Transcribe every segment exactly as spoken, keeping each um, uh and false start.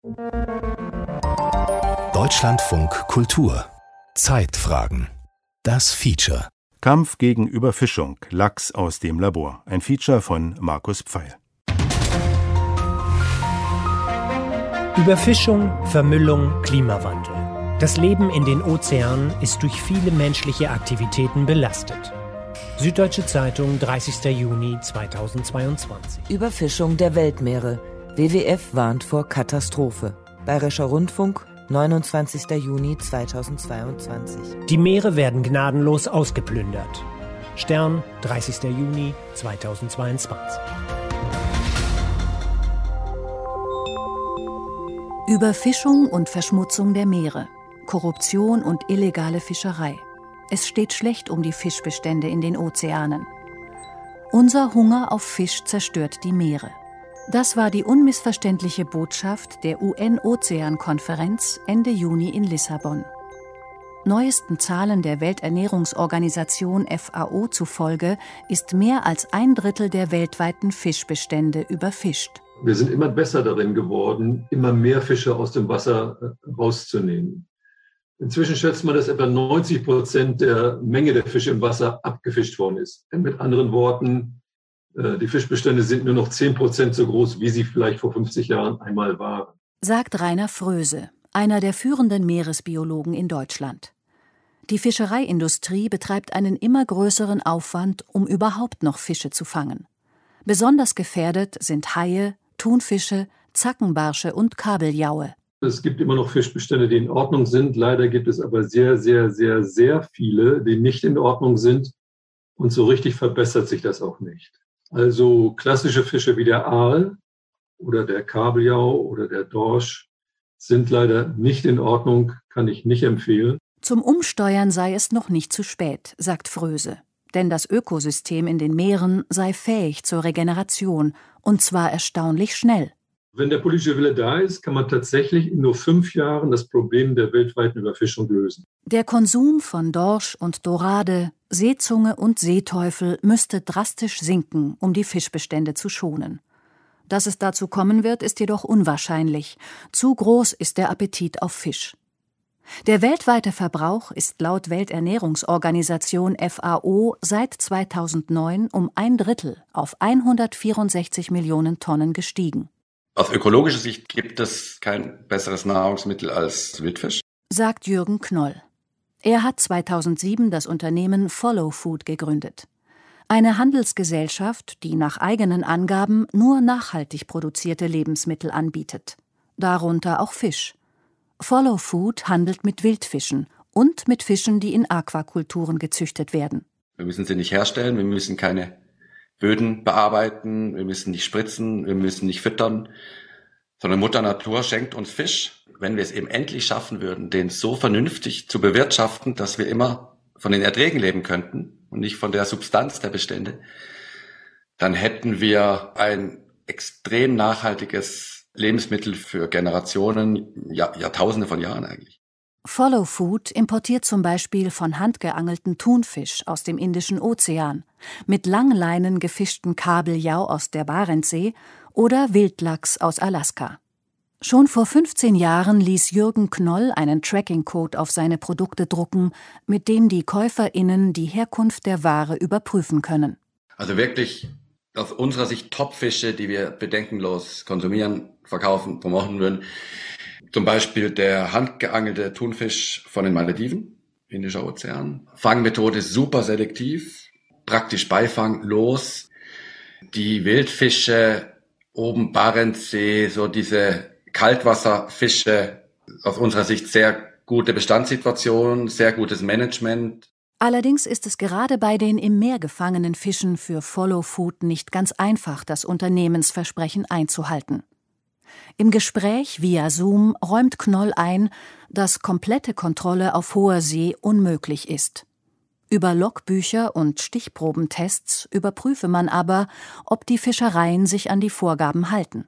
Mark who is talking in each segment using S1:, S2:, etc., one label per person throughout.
S1: Deutschlandfunk Kultur. Zeitfragen. Das Feature.
S2: Kampf gegen Überfischung. Lachs aus dem Labor. Ein Feature von Markus Pfeil.
S3: Überfischung, Vermüllung, Klimawandel. Das Leben in den Ozeanen ist durch viele menschliche Aktivitäten belastet. Süddeutsche Zeitung, dreißigster Juni zweitausendzweiundzwanzig.
S4: Überfischung der Weltmeere. W W F warnt vor Katastrophe. Bayerischer Rundfunk, neunundzwanzigster Juni zweitausendzweiundzwanzig.
S3: Die Meere werden gnadenlos ausgeplündert. Stern, dreißigster Juni zweitausendzweiundzwanzig.
S5: Überfischung und Verschmutzung der Meere, Korruption und illegale Fischerei. Es steht schlecht um die Fischbestände in den Ozeanen. Unser Hunger auf Fisch zerstört die Meere. Das war die unmissverständliche Botschaft der U N-Ozean-Konferenz Ende Juni in Lissabon. Neuesten Zahlen der Welternährungsorganisation F A O zufolge ist mehr als ein Drittel der weltweiten Fischbestände überfischt.
S6: Wir sind immer besser darin geworden, immer mehr Fische aus dem Wasser rauszunehmen. Inzwischen schätzt man, dass etwa neunzig Prozent der Menge der Fische im Wasser abgefischt worden ist. Mit anderen Worten, die Fischbestände sind nur noch zehn Prozent so groß, wie sie vielleicht vor fünfzig Jahren einmal waren.
S5: Sagt Rainer Fröse, einer der führenden Meeresbiologen in Deutschland. Die Fischereiindustrie betreibt einen immer größeren Aufwand, um überhaupt noch Fische zu fangen. Besonders gefährdet sind Haie, Thunfische, Zackenbarsche und Kabeljaue.
S6: Es gibt immer noch Fischbestände, die in Ordnung sind. Leider gibt es aber sehr, sehr, sehr, sehr viele, die nicht in Ordnung sind. Und so richtig verbessert sich das auch nicht. Also klassische Fische wie der Aal oder der Kabeljau oder der Dorsch sind leider nicht in Ordnung, kann ich nicht empfehlen.
S5: Zum Umsteuern sei es noch nicht zu spät, sagt Fröse. Denn das Ökosystem in den Meeren sei fähig zur Regeneration, und zwar erstaunlich schnell.
S6: Wenn der politische Wille da ist, kann man tatsächlich in nur fünf Jahren das Problem der weltweiten Überfischung lösen.
S5: Der Konsum von Dorsch und Dorade, Seezunge und Seeteufel müsste drastisch sinken, um die Fischbestände zu schonen. Dass es dazu kommen wird, ist jedoch unwahrscheinlich. Zu groß ist der Appetit auf Fisch. Der weltweite Verbrauch ist laut Welternährungsorganisation F A O seit zweitausendneun um ein Drittel auf hundertvierundsechzig Millionen Tonnen gestiegen.
S7: Aus ökologischer Sicht gibt es kein besseres Nahrungsmittel als Wildfisch,
S5: sagt Jürgen Knoll. Er hat zweitausendsieben das Unternehmen Follow Food gegründet. Eine Handelsgesellschaft, die nach eigenen Angaben nur nachhaltig produzierte Lebensmittel anbietet. Darunter auch Fisch. Follow Food handelt mit Wildfischen und mit Fischen, die in Aquakulturen gezüchtet werden.
S7: Wir müssen sie nicht herstellen, wir müssen keine Böden bearbeiten, wir müssen nicht spritzen, wir müssen nicht füttern, sondern Mutter Natur schenkt uns Fisch. Wenn wir es eben endlich schaffen würden, den so vernünftig zu bewirtschaften, dass wir immer von den Erträgen leben könnten und nicht von der Substanz der Bestände, dann hätten wir ein extrem nachhaltiges Lebensmittel für Generationen, Jahr, Jahrtausende von Jahren eigentlich.
S5: Follow Food importiert zum Beispiel von handgeangelten Thunfisch aus dem Indischen Ozean, mit Langleinen gefischten Kabeljau aus der Barentssee oder Wildlachs aus Alaska. Schon vor fünfzehn Jahren ließ Jürgen Knoll einen Tracking-Code auf seine Produkte drucken, mit dem die KäuferInnen die Herkunft der Ware überprüfen können.
S7: Also wirklich aus unserer Sicht Topfische, die wir bedenkenlos konsumieren, verkaufen, promoten würden. Zum Beispiel der handgeangelte Thunfisch von den Malediven, Indischer Ozean. Fangmethode super selektiv, praktisch Beifang los. Die Wildfische oben Barentssee, so diese Kaltwasserfische, aus unserer Sicht sehr gute Bestandssituation, sehr gutes Management.
S5: Allerdings ist es gerade bei den im Meer gefangenen Fischen für Follow Food nicht ganz einfach, das Unternehmensversprechen einzuhalten. Im Gespräch via Zoom räumt Knoll ein, dass komplette Kontrolle auf hoher See unmöglich ist. Über Logbücher und Stichprobentests überprüfe man aber, ob die Fischereien sich an die Vorgaben halten.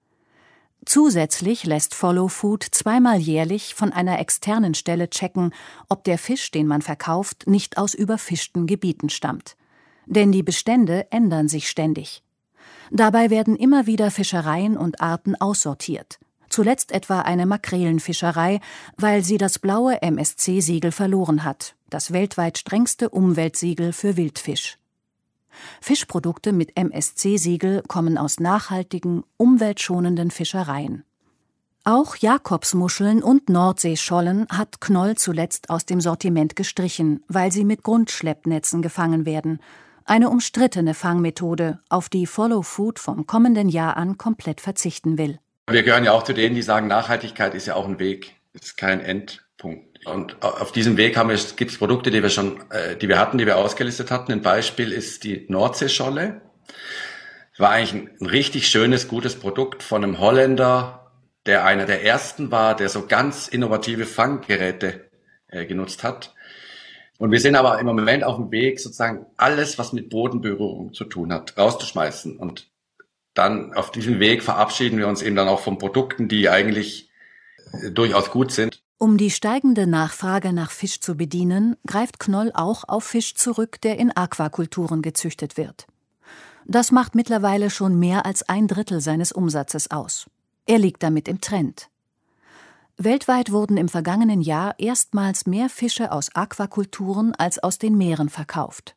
S5: Zusätzlich lässt Follow Food zweimal jährlich von einer externen Stelle checken, ob der Fisch, den man verkauft, nicht aus überfischten Gebieten stammt. Denn die Bestände ändern sich ständig. Dabei werden immer wieder Fischereien und Arten aussortiert. Zuletzt etwa eine Makrelenfischerei, weil sie das blaue M S C-Siegel verloren hat, das weltweit strengste Umweltsiegel für Wildfisch. Fischprodukte mit M S C-Siegel kommen aus nachhaltigen, umweltschonenden Fischereien. Auch Jakobsmuscheln und Nordseeschollen hat Knoll zuletzt aus dem Sortiment gestrichen, weil sie mit Grundschleppnetzen gefangen werden. Eine umstrittene Fangmethode, auf die Follow Food vom kommenden Jahr an komplett verzichten will.
S7: Wir gehören ja auch zu denen, die sagen, Nachhaltigkeit ist ja auch ein Weg, ist kein Endpunkt. Und auf diesem Weg haben wir, gibt es Produkte, die wir schon, äh, die wir hatten, die wir ausgelistet hatten. Ein Beispiel ist die Nordseescholle. War eigentlich ein, ein richtig schönes, gutes Produkt von einem Holländer, der einer der ersten war, der so ganz innovative Fanggeräte äh, genutzt hat. Und wir sind aber im Moment auf dem Weg, sozusagen alles, was mit Bodenberührung zu tun hat, rauszuschmeißen. Und dann auf diesem Weg verabschieden wir uns eben dann auch von Produkten, die eigentlich äh, durchaus gut sind.
S5: Um die steigende Nachfrage nach Fisch zu bedienen, greift Knoll auch auf Fisch zurück, der in Aquakulturen gezüchtet wird. Das macht mittlerweile schon mehr als ein Drittel seines Umsatzes aus. Er liegt damit im Trend. Weltweit wurden im vergangenen Jahr erstmals mehr Fische aus Aquakulturen als aus den Meeren verkauft.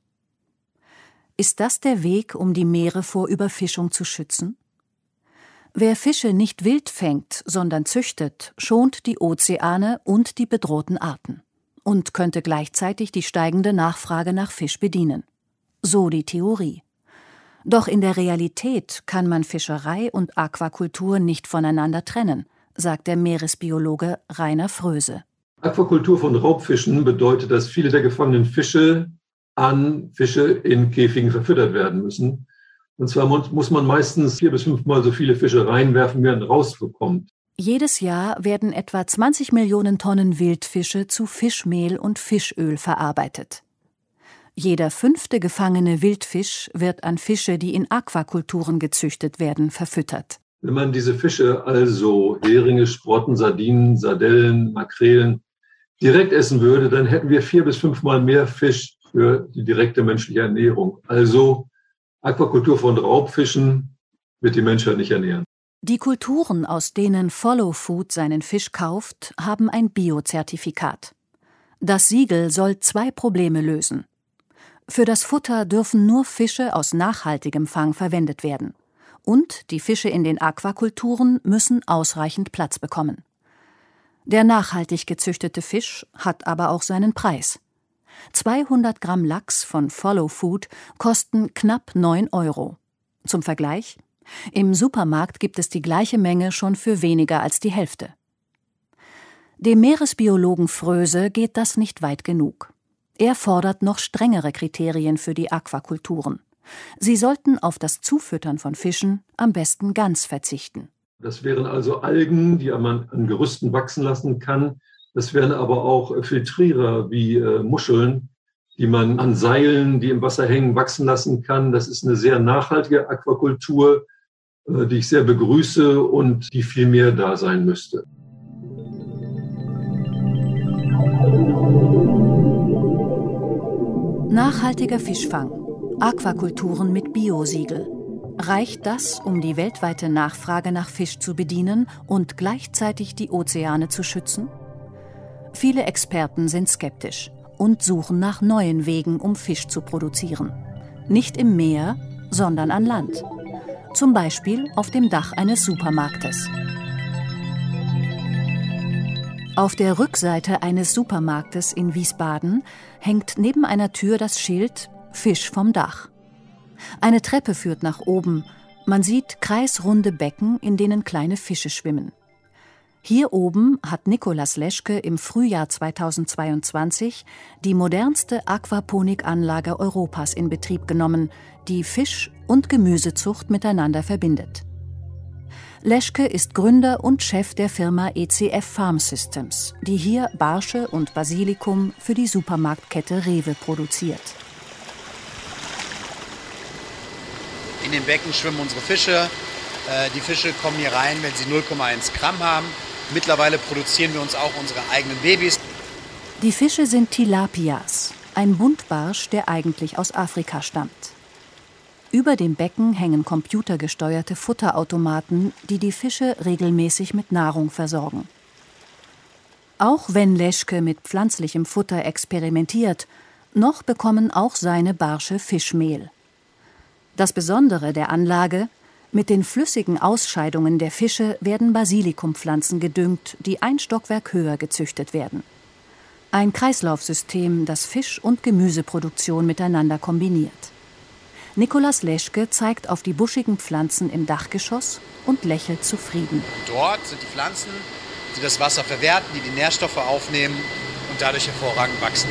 S5: Ist das der Weg, um die Meere vor Überfischung zu schützen? Wer Fische nicht wild fängt, sondern züchtet, schont die Ozeane und die bedrohten Arten und könnte gleichzeitig die steigende Nachfrage nach Fisch bedienen. So die Theorie. Doch in der Realität kann man Fischerei und Aquakultur nicht voneinander trennen, sagt der Meeresbiologe Rainer Fröse.
S6: Aquakultur von Raubfischen bedeutet, dass viele der gefangenen Fische an Fische in Käfigen verfüttert werden müssen. Und zwar muss man meistens vier bis fünfmal so viele Fische reinwerfen, wie man rausbekommt.
S5: Jedes Jahr werden etwa zwanzig Millionen Tonnen Wildfische zu Fischmehl und Fischöl verarbeitet. Jeder fünfte gefangene Wildfisch wird an Fische, die in Aquakulturen gezüchtet werden, verfüttert.
S6: Wenn man diese Fische, also Heringe, Sprotten, Sardinen, Sardellen, Makrelen, direkt essen würde, dann hätten wir vier bis fünfmal mehr Fisch für die direkte menschliche Ernährung. Also Aquakultur von Raubfischen wird die Menschheit nicht ernähren.
S5: Die Kulturen, aus denen Follow Food seinen Fisch kauft, haben ein Biozertifikat. Das Siegel soll zwei Probleme lösen. Für das Futter dürfen nur Fische aus nachhaltigem Fang verwendet werden. Und die Fische in den Aquakulturen müssen ausreichend Platz bekommen. Der nachhaltig gezüchtete Fisch hat aber auch seinen Preis. zweihundert Gramm Lachs von Follow Food kosten knapp neun Euro. Zum Vergleich: Im Supermarkt gibt es die gleiche Menge schon für weniger als die Hälfte. Dem Meeresbiologen Fröse geht das nicht weit genug. Er fordert noch strengere Kriterien für die Aquakulturen. Sie sollten auf das Zufüttern von Fischen am besten ganz verzichten.
S6: Das wären also Algen, die man an Gerüsten wachsen lassen kann. Das wären aber auch Filtrierer wie äh, Muscheln, die man an Seilen, die im Wasser hängen, wachsen lassen kann. Das ist eine sehr nachhaltige Aquakultur, äh, die ich sehr begrüße und die viel mehr da sein müsste.
S5: Nachhaltiger Fischfang, Aquakulturen mit Biosiegel. Reicht das, um die weltweite Nachfrage nach Fisch zu bedienen und gleichzeitig die Ozeane zu schützen? Viele Experten sind skeptisch und suchen nach neuen Wegen, um Fisch zu produzieren. Nicht im Meer, sondern an Land. Zum Beispiel auf dem Dach eines Supermarktes. Auf der Rückseite eines Supermarktes in Wiesbaden hängt neben einer Tür das Schild »Fisch vom Dach«. Eine Treppe führt nach oben. Man sieht kreisrunde Becken, in denen kleine Fische schwimmen. Hier oben hat Nikolaus Leschke im Frühjahr zweitausendzweiundzwanzig die modernste Aquaponikanlage Europas in Betrieb genommen, die Fisch- und Gemüsezucht miteinander verbindet. Leschke ist Gründer und Chef der Firma E C F Farm Systems, die hier Barsche und Basilikum für die Supermarktkette Rewe produziert.
S8: In den Becken schwimmen unsere Fische. Die Fische kommen hier rein, wenn sie null Komma eins Gramm haben. Mittlerweile produzieren wir uns auch unsere eigenen Babys.
S5: Die Fische sind Tilapias, ein Buntbarsch, der eigentlich aus Afrika stammt. Über dem Becken hängen computergesteuerte Futterautomaten, die die Fische regelmäßig mit Nahrung versorgen. Auch wenn Leschke mit pflanzlichem Futter experimentiert, noch bekommen auch seine Barsche Fischmehl. Das Besondere der Anlage: mit den flüssigen Ausscheidungen der Fische werden Basilikumpflanzen gedüngt, die ein Stockwerk höher gezüchtet werden. Ein Kreislaufsystem, das Fisch- und Gemüseproduktion miteinander kombiniert. Nikolaus Leschke zeigt auf die buschigen Pflanzen im Dachgeschoss und lächelt zufrieden.
S8: Dort sind die Pflanzen, die das Wasser verwerten, die die Nährstoffe aufnehmen und dadurch hervorragend wachsen.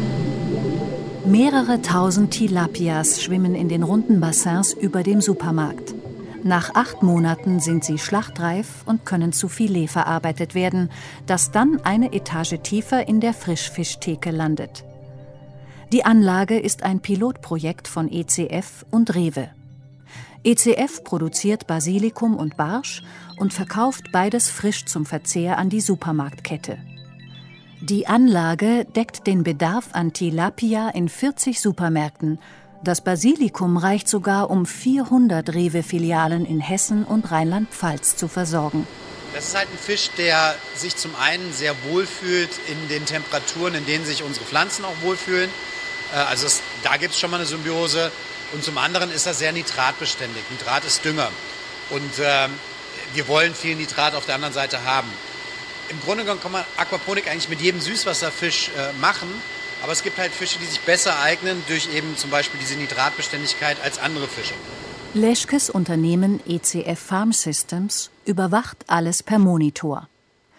S5: Mehrere tausend Tilapias schwimmen in den runden Bassins über dem Supermarkt. Nach acht Monaten sind sie schlachtreif und können zu Filet verarbeitet werden, das dann eine Etage tiefer in der Frischfischtheke landet. Die Anlage ist ein Pilotprojekt von E C F und Rewe. E C F produziert Basilikum und Barsch und verkauft beides frisch zum Verzehr an die Supermarktkette. Die Anlage deckt den Bedarf an Tilapia in vierzig Supermärkten. Das Basilikum reicht sogar, um vierhundert Rewe-Filialen in Hessen und Rheinland-Pfalz zu versorgen.
S8: Das ist halt ein Fisch, der sich zum einen sehr wohlfühlt in den Temperaturen, in denen sich unsere Pflanzen auch wohlfühlen. Also das, da gibt es schon mal eine Symbiose. Und zum anderen ist er sehr nitratbeständig. Nitrat ist Dünger. Und äh, wir wollen viel Nitrat auf der anderen Seite haben. Im Grunde genommen kann man Aquaponik eigentlich mit jedem Süßwasserfisch äh, machen. Aber es gibt halt Fische, die sich besser eignen durch eben zum Beispiel diese Nitratbeständigkeit als andere Fische.
S5: Leschkes Unternehmen E C F Farm Systems überwacht alles per Monitor.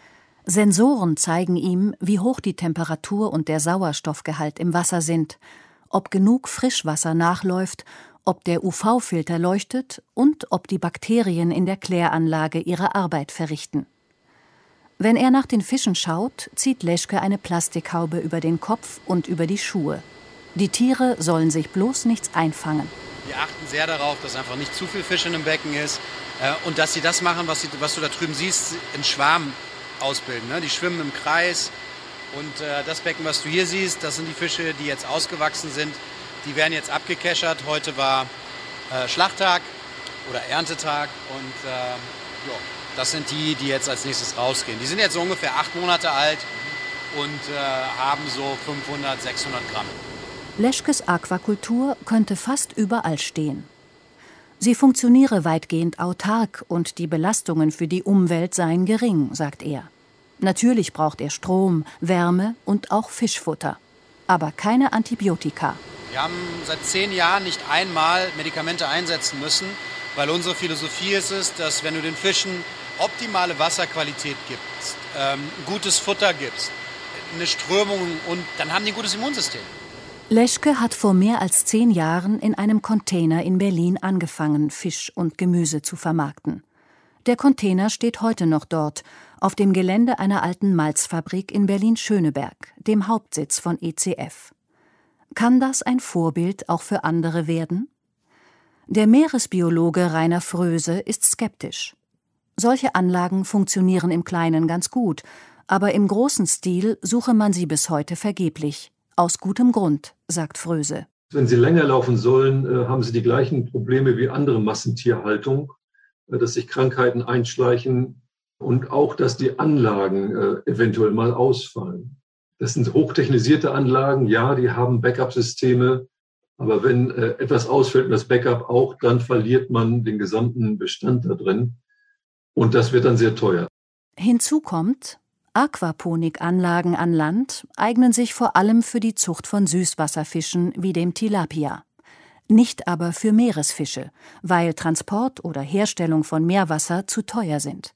S5: Sensoren zeigen ihm, wie hoch die Temperatur und der Sauerstoffgehalt im Wasser sind, ob genug Frischwasser nachläuft, ob der U V-Filter leuchtet und ob die Bakterien in der Kläranlage ihre Arbeit verrichten. Wenn er nach den Fischen schaut, zieht Leschke eine Plastikhaube über den Kopf und über die Schuhe. Die Tiere sollen sich bloß nichts einfangen.
S8: Wir achten sehr darauf, dass einfach nicht zu viel Fisch in einem Becken ist äh, und dass sie das machen, was, sie, was du da drüben siehst, in Schwarm ausbilden. Ne? Die schwimmen im Kreis und äh, das Becken, was du hier siehst, das sind die Fische, die jetzt ausgewachsen sind. Die werden jetzt abgekeschert. Heute war äh, Schlachttag oder Erntetag und äh, jo, das sind die, die jetzt als nächstes rausgehen. Die sind jetzt so ungefähr acht Monate alt und äh, haben so fünfhundert, sechshundert Gramm.
S5: Leschkes Aquakultur könnte fast überall stehen. Sie funktioniere weitgehend autark und die Belastungen für die Umwelt seien gering, sagt er. Natürlich braucht er Strom, Wärme und auch Fischfutter, aber keine Antibiotika.
S8: Wir haben seit zehn Jahren nicht einmal Medikamente einsetzen müssen, weil unsere Philosophie ist es, dass wenn du den Fischen optimale Wasserqualität gibst, ähm, gutes Futter gibst, eine Strömung und dann haben die ein gutes Immunsystem.
S5: Leschke hat vor mehr als zehn Jahren in einem Container in Berlin angefangen, Fisch und Gemüse zu vermarkten. Der Container steht heute noch dort, auf dem Gelände einer alten Malzfabrik in Berlin-Schöneberg, dem Hauptsitz von E C F. Kann das ein Vorbild auch für andere werden? Der Meeresbiologe Rainer Fröse ist skeptisch. Solche Anlagen funktionieren im Kleinen ganz gut, aber im großen Stil suche man sie bis heute vergeblich. Aus gutem Grund, sagt Fröse.
S6: Wenn sie länger laufen sollen, haben sie die gleichen Probleme wie andere Massentierhaltung, dass sich Krankheiten einschleichen und auch, dass die Anlagen eventuell mal ausfallen. Das sind hochtechnisierte Anlagen, ja, die haben Backup-Systeme, aber wenn etwas ausfällt und das Backup auch, dann verliert man den gesamten Bestand da drin und das wird dann sehr teuer.
S5: Hinzu kommt, Aquaponikanlagen an Land eignen sich vor allem für die Zucht von Süßwasserfischen wie dem Tilapia. Nicht aber für Meeresfische, weil Transport oder Herstellung von Meerwasser zu teuer sind.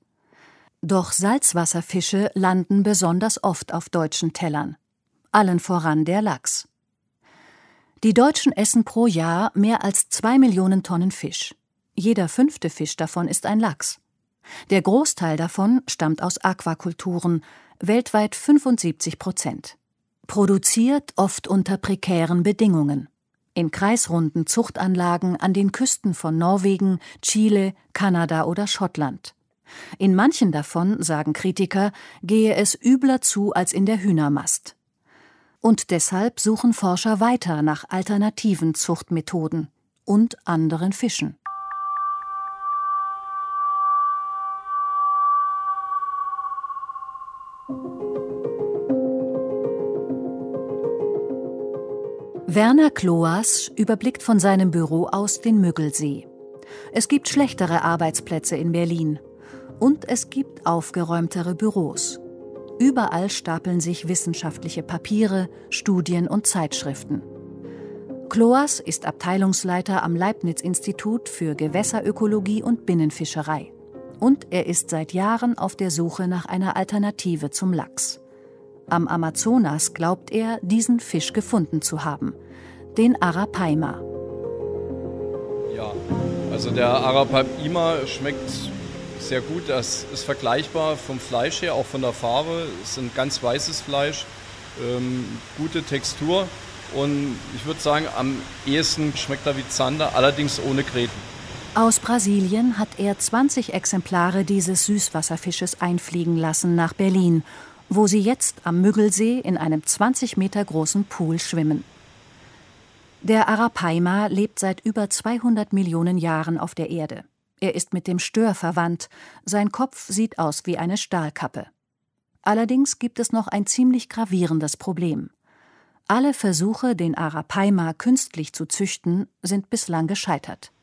S5: Doch Salzwasserfische landen besonders oft auf deutschen Tellern. Allen voran der Lachs. Die Deutschen essen pro Jahr mehr als zwei Millionen Tonnen Fisch. Jeder fünfte Fisch davon ist ein Lachs. Der Großteil davon stammt aus Aquakulturen, weltweit fünfundsiebzig Prozent. Produziert oft unter prekären Bedingungen. In kreisrunden Zuchtanlagen an den Küsten von Norwegen, Chile, Kanada oder Schottland. In manchen davon, sagen Kritiker, gehe es übler zu als in der Hühnermast. Und deshalb suchen Forscher weiter nach alternativen Zuchtmethoden. und anderen Fischen. Werner Kloas überblickt von seinem Büro aus den Müggelsee. Es gibt schlechtere Arbeitsplätze in Berlin. Und es gibt aufgeräumtere Büros. Überall stapeln sich wissenschaftliche Papiere, Studien und Zeitschriften. Kloas ist Abteilungsleiter am Leibniz-Institut für Gewässerökologie und Binnenfischerei. Und er ist seit Jahren auf der Suche nach einer Alternative zum Lachs. Am Amazonas glaubt er, diesen Fisch gefunden zu haben, den Arapaima.
S9: Ja, also der Arapaima schmeckt sehr gut. Das ist vergleichbar vom Fleisch her, auch von der Farbe. Es ist ein ganz weißes Fleisch, ähm, gute Textur und ich würde sagen, am ehesten schmeckt er wie Zander, allerdings ohne Gräten.
S5: Aus Brasilien hat er zwanzig Exemplare dieses Süßwasserfisches einfliegen lassen nach Berlin, wo sie jetzt am Müggelsee in einem zwanzig Meter großen Pool schwimmen. Der Arapaima lebt seit über zweihundert Millionen Jahren auf der Erde. Er ist mit dem Stör verwandt. Sein Kopf sieht aus wie eine Stahlkappe. Allerdings gibt es noch ein ziemlich gravierendes Problem. Alle Versuche, den Arapaima künstlich zu züchten, sind bislang gescheitert.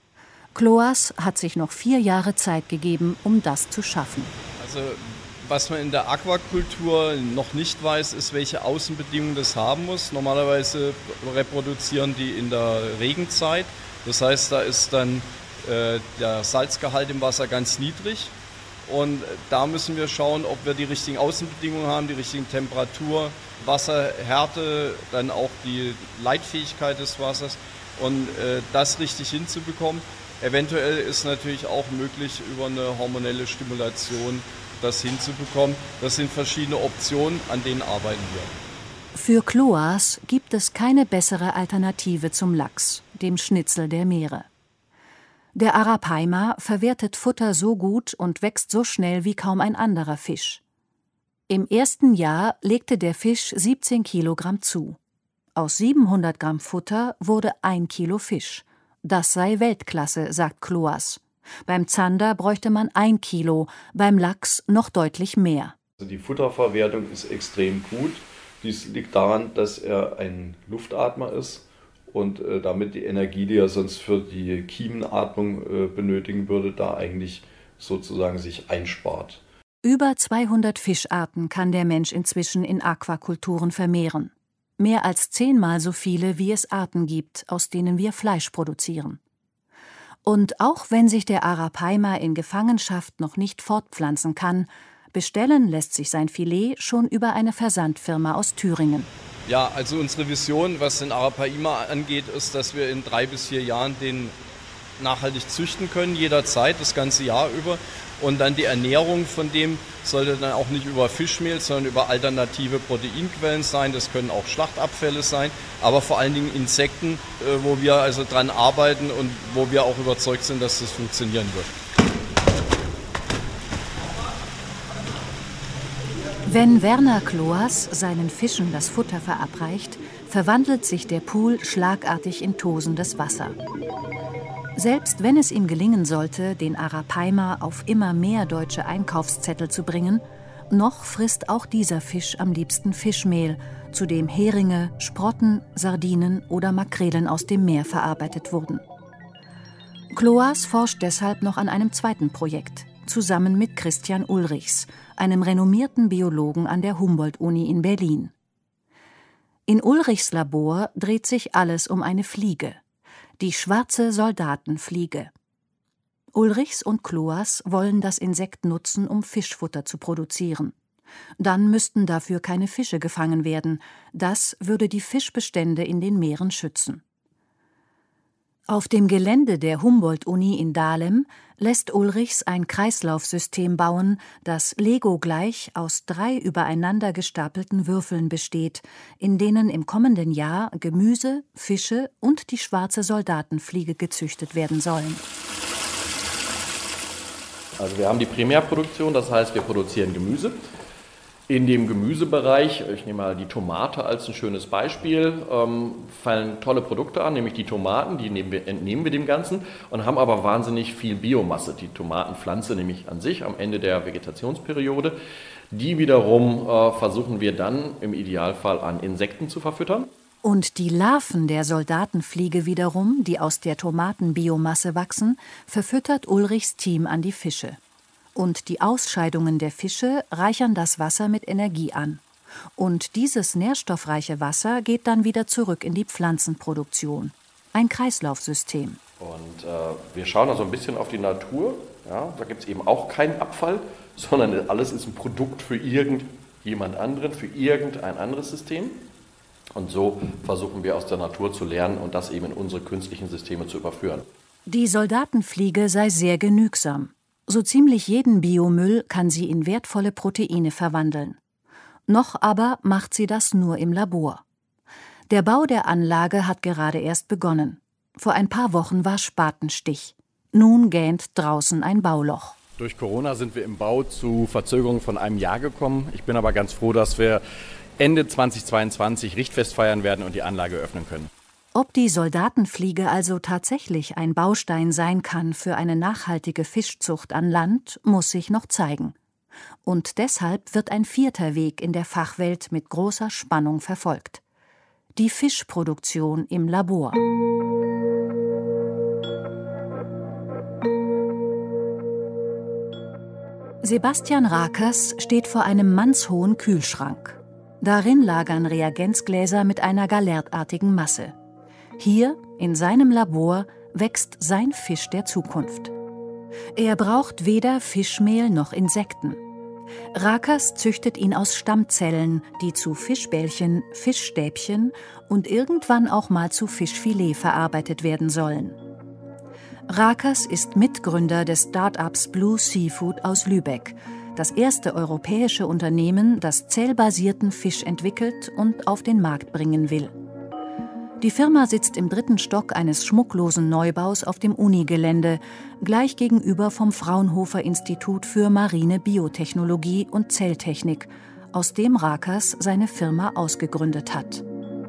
S5: Kloas hat sich noch vier Jahre Zeit gegeben, um das zu schaffen.
S9: Also, was man in der Aquakultur noch nicht weiß, ist, welche Außenbedingungen das haben muss. Normalerweise reproduzieren die in der Regenzeit. Das heißt, da ist dann äh, der Salzgehalt im Wasser ganz niedrig. Und da müssen wir schauen, ob wir die richtigen Außenbedingungen haben, die richtigen Temperatur, Wasserhärte, dann auch die Leitfähigkeit des Wassers. Und äh, das richtig hinzubekommen. Eventuell ist natürlich auch möglich, über eine hormonelle Stimulation das hinzubekommen. Das sind verschiedene Optionen, an denen arbeiten wir.
S5: Für Kloas gibt es keine bessere Alternative zum Lachs, dem Schnitzel der Meere. Der Arapaima verwertet Futter so gut und wächst so schnell wie kaum ein anderer Fisch. Im ersten Jahr legte der Fisch siebzehn Kilogramm zu. Aus siebenhundert Gramm Futter wurde ein Kilo Fisch. Das sei Weltklasse, sagt Kloas. Beim Zander bräuchte man ein Kilo, beim Lachs noch deutlich mehr.
S10: Also die Futterverwertung ist extrem gut. Dies liegt daran, dass er ein Luftatmer ist und äh, damit die Energie, die er sonst für die Kiemenatmung äh, benötigen würde, da eigentlich sozusagen sich einspart.
S5: Über zweihundert Fischarten kann der Mensch inzwischen in Aquakulturen vermehren. Mehr als zehnmal so viele, wie es Arten gibt, aus denen wir Fleisch produzieren. Und auch wenn sich der Arapaima in Gefangenschaft noch nicht fortpflanzen kann, bestellen lässt sich sein Filet schon über eine Versandfirma aus Thüringen.
S9: Ja, also unsere Vision, was den Arapaima angeht, ist, dass wir in drei bis vier Jahren den nachhaltig züchten können, jederzeit, das ganze Jahr über. Und dann die Ernährung von dem sollte dann auch nicht über Fischmehl, sondern über alternative Proteinquellen sein. Das können auch Schlachtabfälle sein, aber vor allen Dingen Insekten, wo wir also dran arbeiten und wo wir auch überzeugt sind, dass das funktionieren wird.
S5: Wenn Werner Kloas seinen Fischen das Futter verabreicht, verwandelt sich der Pool schlagartig in tosendes Wasser. Selbst wenn es ihm gelingen sollte, den Arapaima auf immer mehr deutsche Einkaufszettel zu bringen, noch frisst auch dieser Fisch am liebsten Fischmehl, zu dem Heringe, Sprotten, Sardinen oder Makrelen aus dem Meer verarbeitet wurden. Kloas forscht deshalb noch an einem zweiten Projekt, zusammen mit Christian Ulrichs, einem renommierten Biologen an der Humboldt-Uni in Berlin. In Ulrichs Labor dreht sich alles um eine Fliege. Die schwarze Soldatenfliege. Ulrichs und Kloas wollen das Insekt nutzen, um Fischfutter zu produzieren. Dann müssten dafür keine Fische gefangen werden. Das würde die Fischbestände in den Meeren schützen. Auf dem Gelände der Humboldt-Uni in Dahlem lässt Ulrichs ein Kreislaufsystem bauen, das Lego-gleich aus drei übereinander gestapelten Würfeln besteht, in denen im kommenden Jahr Gemüse, Fische und die schwarze Soldatenfliege gezüchtet werden sollen.
S10: Also wir haben die Primärproduktion, das heißt, wir produzieren Gemüse.
S11: In dem Gemüsebereich, ich nehme mal die Tomate als ein schönes Beispiel, ähm, fallen tolle Produkte an, nämlich die Tomaten, die nehmen wir, entnehmen wir dem Ganzen und haben aber wahnsinnig viel Biomasse. Die Tomatenpflanze nämlich an sich am Ende der Vegetationsperiode, die wiederum äh, versuchen wir dann im Idealfall an Insekten zu verfüttern.
S5: Und die Larven der Soldatenfliege wiederum, die aus der Tomatenbiomasse wachsen, verfüttert Ulrichs Team an die Fische. Und die Ausscheidungen der Fische reichern das Wasser mit Energie an. Und dieses nährstoffreiche Wasser geht dann wieder zurück in die Pflanzenproduktion. Ein Kreislaufsystem.
S11: Und äh, wir schauen also ein bisschen auf die Natur. Ja, da gibt es eben auch keinen Abfall, sondern alles ist ein Produkt für irgendjemand anderen, für irgendein anderes System. Und so versuchen wir aus der Natur zu lernen und das eben in unsere künstlichen Systeme zu überführen.
S5: Die Soldatenfliege sei sehr genügsam. So ziemlich jeden Biomüll kann sie in wertvolle Proteine verwandeln. Noch aber macht sie das nur im Labor. Der Bau der Anlage hat gerade erst begonnen. Vor ein paar Wochen war Spatenstich. Nun gähnt draußen ein Bauloch.
S11: Durch Corona sind wir im Bau zu Verzögerungen von einem Jahr gekommen. Ich bin aber ganz froh, dass wir Ende zweitausendzweiundzwanzig Richtfest feiern werden und die Anlage öffnen können.
S5: Ob die Soldatenfliege also tatsächlich ein Baustein sein kann für eine nachhaltige Fischzucht an Land, muss sich noch zeigen. Und deshalb wird ein vierter Weg in der Fachwelt mit großer Spannung verfolgt: die Fischproduktion im Labor. Sebastian Rakers steht vor einem mannshohen Kühlschrank. Darin lagern Reagenzgläser mit einer galertartigen Masse. Hier, in seinem Labor, wächst sein Fisch der Zukunft. Er braucht weder Fischmehl noch Insekten. Rakers züchtet ihn aus Stammzellen, die zu Fischbällchen, Fischstäbchen und irgendwann auch mal zu Fischfilet verarbeitet werden sollen. Rakers ist Mitgründer des Start-ups Blue Seafood aus Lübeck, das erste europäische Unternehmen, das zellbasierten Fisch entwickelt und auf den Markt bringen will. Die Firma sitzt im dritten Stock eines schmucklosen Neubaus auf dem Unigelände, gleich gegenüber vom Fraunhofer Institut für marine Biotechnologie und Zelltechnik, aus dem Rakers seine Firma ausgegründet hat.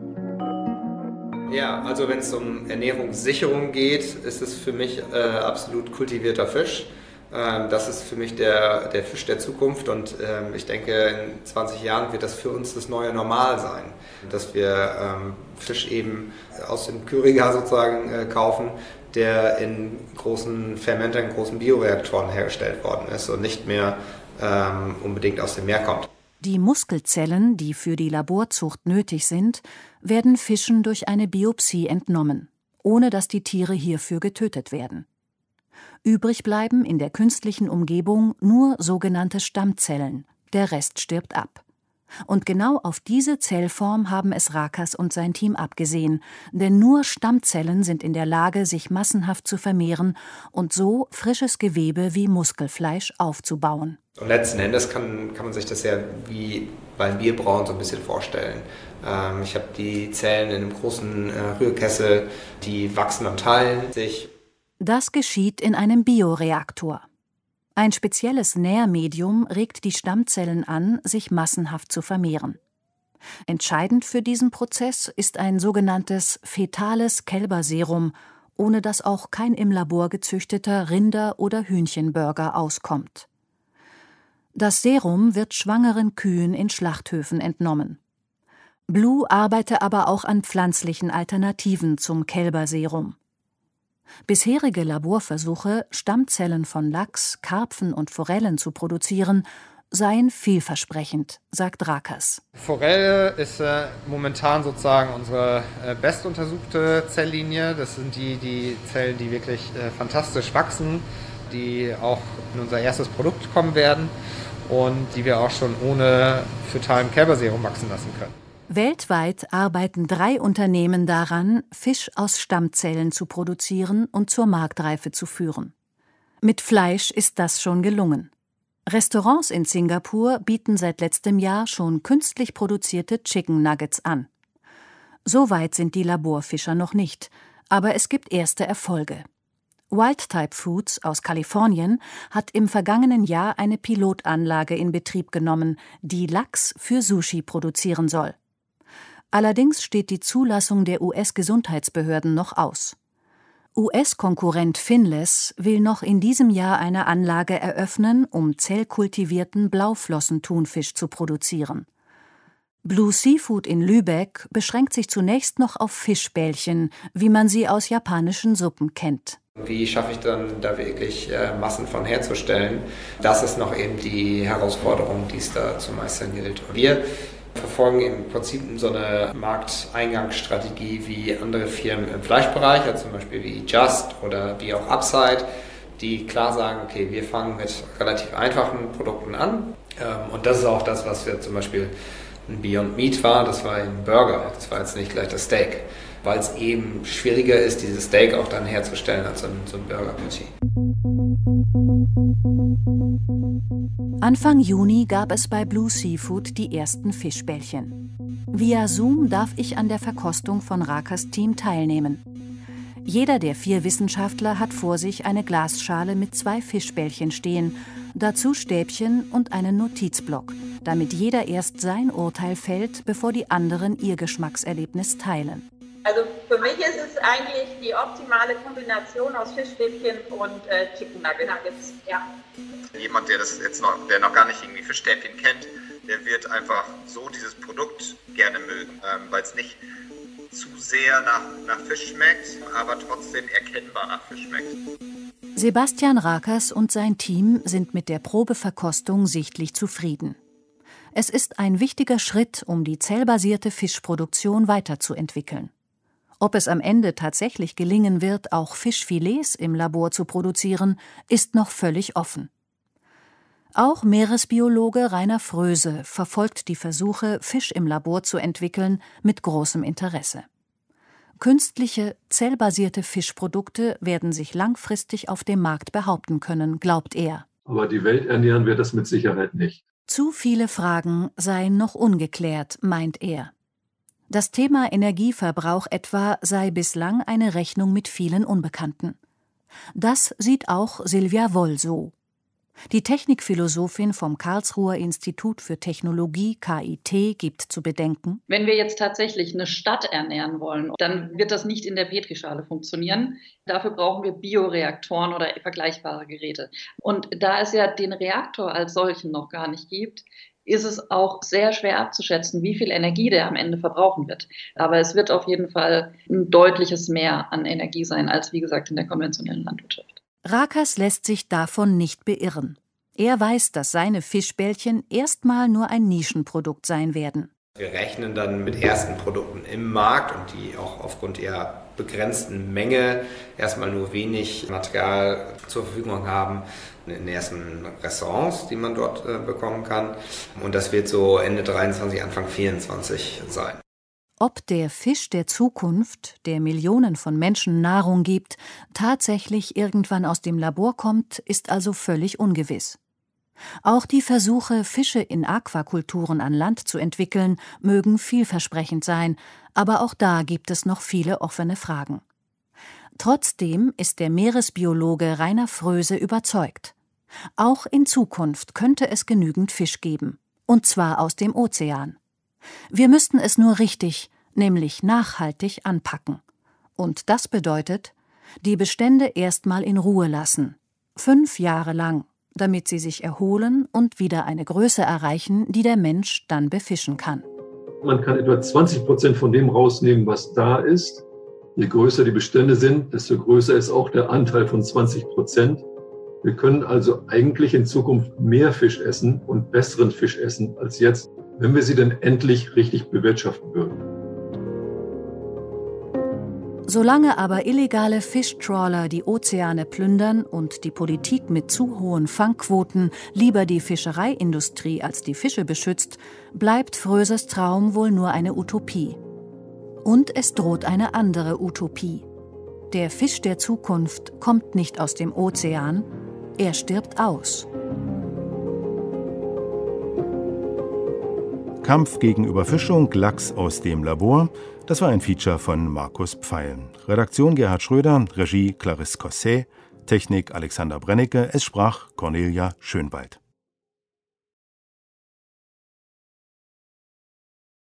S12: Ja, also wenn es um Ernährungssicherung geht, ist es für mich äh, absolut kultivierter Fisch. Ähm, das ist für mich der, der Fisch der Zukunft und ähm, ich denke, in zwanzig Jahren wird das für uns das neue Normal sein, dass wir ähm, Fisch eben aus dem Kühlregal sozusagen äh, kaufen, der in großen Fermentern, in großen Bioreaktoren hergestellt worden ist und nicht mehr ähm, unbedingt aus dem Meer kommt.
S5: Die Muskelzellen, die für die Laborzucht nötig sind, werden Fischen durch eine Biopsie entnommen, ohne dass die Tiere hierfür getötet werden. Übrig bleiben in der künstlichen Umgebung nur sogenannte Stammzellen, der Rest stirbt ab. Und genau auf diese Zellform haben es Rakers und sein Team abgesehen, denn nur Stammzellen sind in der Lage, sich massenhaft zu vermehren und so frisches Gewebe wie Muskelfleisch aufzubauen.
S12: Und letzten Endes kann, kann man sich das ja wie beim Bierbrauen so ein bisschen vorstellen. Ähm, ich habe die Zellen in einem großen äh, Rührkessel, die wachsen und teilen sich.
S5: Das geschieht in einem Bioreaktor. Ein spezielles Nährmedium regt die Stammzellen an, sich massenhaft zu vermehren. Entscheidend für diesen Prozess ist ein sogenanntes fetales Kälberserum, ohne das auch kein im Labor gezüchteter Rinder- oder Hühnchenburger auskommt. Das Serum wird schwangeren Kühen in Schlachthöfen entnommen. Blue arbeite aber auch an pflanzlichen Alternativen zum Kälberserum. Bisherige Laborversuche, Stammzellen von Lachs, Karpfen und Forellen zu produzieren, seien vielversprechend, sagt Rakers.
S13: Forelle ist äh, momentan sozusagen unsere äh, bestuntersuchte Zelllinie. Das sind die, die Zellen, die wirklich äh, fantastisch wachsen, die auch in unser erstes Produkt kommen werden und die wir auch schon ohne fetalen Kälberserum wachsen lassen können.
S5: Weltweit arbeiten drei Unternehmen daran, Fisch aus Stammzellen zu produzieren und zur Marktreife zu führen. Mit Fleisch ist das schon gelungen. Restaurants in Singapur bieten seit letztem Jahr schon künstlich produzierte Chicken Nuggets an. So weit sind die Laborfischer noch nicht, aber es gibt erste Erfolge. Wildtype Foods aus Kalifornien hat im vergangenen Jahr eine Pilotanlage in Betrieb genommen, die Lachs für Sushi produzieren soll. Allerdings steht die Zulassung der U S-Gesundheitsbehörden noch aus. U S-Konkurrent Finless will noch in diesem Jahr eine Anlage eröffnen, um zellkultivierten Blauflossenthunfisch zu produzieren. Blue Seafood in Lübeck beschränkt sich zunächst noch auf Fischbällchen, wie man sie aus japanischen Suppen kennt.
S12: Wie schaffe ich dann da wirklich äh, Massen von herzustellen? Das ist noch eben die Herausforderung, die es da zu meistern gilt. Und wir verfolgen im Prinzip so eine Markteingangsstrategie wie andere Firmen im Fleischbereich, also zum Beispiel wie Just oder wie auch Upside, die klar sagen, okay, wir fangen mit relativ einfachen Produkten an. Ähm, und das ist auch das, was wir zum Beispiel ein Beyond Meat war, das war ein Burger, das war jetzt nicht gleich das Steak, weil es eben schwieriger ist, dieses Steak auch dann herzustellen als so ein, so ein Burger-Petit.
S5: Anfang Juni gab es bei Blue Seafood die ersten Fischbällchen. Via Zoom darf ich an der Verkostung von Rakas Team teilnehmen. Jeder der vier Wissenschaftler hat vor sich eine Glasschale mit zwei Fischbällchen stehen, dazu Stäbchen und einen Notizblock, damit jeder erst sein Urteil fällt, bevor die anderen ihr Geschmackserlebnis teilen.
S14: Also für mich ist es eigentlich die optimale Kombination aus Fischstäbchen und äh, Chicken Nuggets. Ja.
S15: Jemand, der das jetzt noch, der noch gar nicht irgendwie Fischstäbchen kennt, der wird einfach so dieses Produkt gerne mögen, ähm, weil es nicht zu sehr nach, nach Fisch schmeckt, aber trotzdem erkennbar nach Fisch schmeckt.
S5: Sebastian Rakas und sein Team sind mit der Probeverkostung sichtlich zufrieden. Es ist ein wichtiger Schritt, um die zellbasierte Fischproduktion weiterzuentwickeln. Ob es am Ende tatsächlich gelingen wird, auch Fischfilets im Labor zu produzieren, ist noch völlig offen. Auch Meeresbiologe Rainer Fröse verfolgt die Versuche, Fisch im Labor zu entwickeln, mit großem Interesse. Künstliche, zellbasierte Fischprodukte werden sich langfristig auf dem Markt behaupten können, glaubt er.
S6: Aber die Welt ernähren wir das mit Sicherheit nicht.
S5: Zu viele Fragen seien noch ungeklärt, meint er. Das Thema Energieverbrauch etwa sei bislang eine Rechnung mit vielen Unbekannten. Das sieht auch Silvia Woll so. Die Technikphilosophin vom Karlsruher Institut für Technologie K I T gibt zu bedenken:
S16: Wenn wir jetzt tatsächlich eine Stadt ernähren wollen, dann wird das nicht in der Petrischale funktionieren. Dafür brauchen wir Bioreaktoren oder vergleichbare Geräte. Und da es ja den Reaktor als solchen noch gar nicht gibt, ist es auch sehr schwer abzuschätzen, wie viel Energie der am Ende verbrauchen wird. Aber es wird auf jeden Fall ein deutliches Mehr an Energie sein, als wie gesagt in der konventionellen Landwirtschaft.
S5: Rakas lässt sich davon nicht beirren. Er weiß, dass seine Fischbällchen erstmal nur ein Nischenprodukt sein werden.
S12: Wir rechnen dann mit ersten Produkten im Markt und die auch aufgrund ihrer begrenzten Menge erstmal nur wenig Material zur Verfügung haben in den ersten Restaurants, die man dort äh, bekommen kann. Und das wird so Ende dreiundzwanzig, Anfang vierundzwanzig sein.
S5: Ob der Fisch der Zukunft, der Millionen von Menschen Nahrung gibt, tatsächlich irgendwann aus dem Labor kommt, ist also völlig ungewiss. Auch die Versuche, Fische in Aquakulturen an Land zu entwickeln, mögen vielversprechend sein, aber auch da gibt es noch viele offene Fragen. Trotzdem ist der Meeresbiologe Rainer Fröse überzeugt. Auch in Zukunft könnte es genügend Fisch geben, und zwar aus dem Ozean. Wir müssten es nur richtig, nämlich nachhaltig anpacken. Und das bedeutet, die Bestände erstmal in Ruhe lassen, fünf Jahre lang, damit sie sich erholen und wieder eine Größe erreichen, die der Mensch dann befischen kann.
S6: Man kann etwa zwanzig Prozent von dem rausnehmen, was da ist. Je größer die Bestände sind, desto größer ist auch der Anteil von zwanzig Prozent. Wir können also eigentlich in Zukunft mehr Fisch essen und besseren Fisch essen als jetzt, wenn wir sie denn endlich richtig bewirtschaften würden.
S5: Solange aber illegale Fischtrawler die Ozeane plündern und die Politik mit zu hohen Fangquoten lieber die Fischereiindustrie als die Fische beschützt, bleibt Fröses Traum wohl nur eine Utopie. Und es droht eine andere Utopie. Der Fisch der Zukunft kommt nicht aus dem Ozean, er stirbt aus.
S2: Kampf gegen Überfischung, Lachs aus dem Labor. Das war ein Feature von Markus Pfeil. Redaktion Gerhard Schröder, Regie Clarisse Cosset, Technik Alexander Brennecke, es sprach Cornelia Schönwald.